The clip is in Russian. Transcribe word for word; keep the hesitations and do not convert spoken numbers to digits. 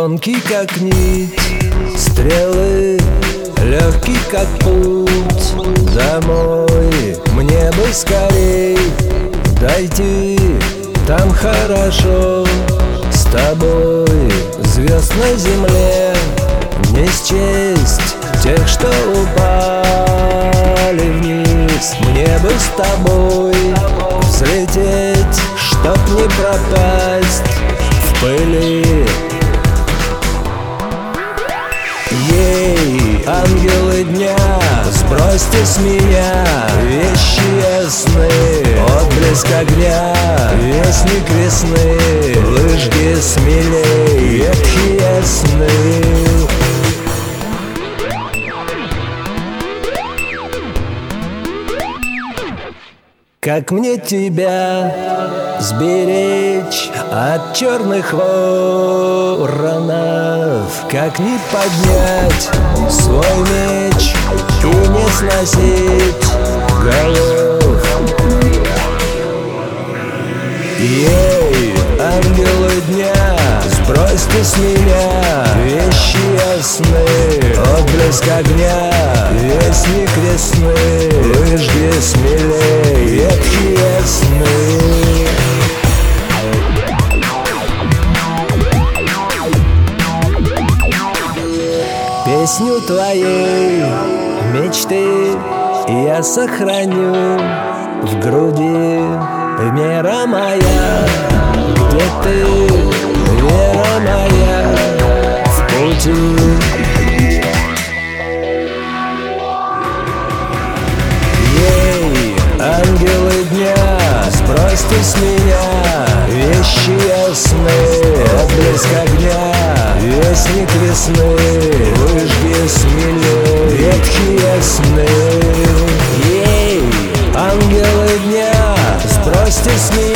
Тонкий как нить, стрелы, легкий как путь. Домой мне бы скорей дойти, там хорошо. С тобой звезд на земле не счесть, тех, что упали вниз. Мне бы с тобой взлететь, чтоб не пропасть в пыли. Ей, ангелы дня, сбросьте с меня вещи ясные, отблеск огня, вестник весны, лыжги смелей, ветхи ясны. Как мне тебя сберечь от черных воронов? Как не поднять свой меч и не сносить голов? Ей, ангелы дня, сбросьте с меня вещи ясные, отблеск огня, вестник весны, лыжги смелей, ветхи ясны. Песню твоей мечты я сохраню в груди. Вера моя, где ты, вера моя, в пути. Ей, ангелы дня, сбросьте с меня вещи ясные, отблеск огня, вестник весны, лыжги смелей, ветхи ясны. Ей, ангелы дня, сбросьте с меня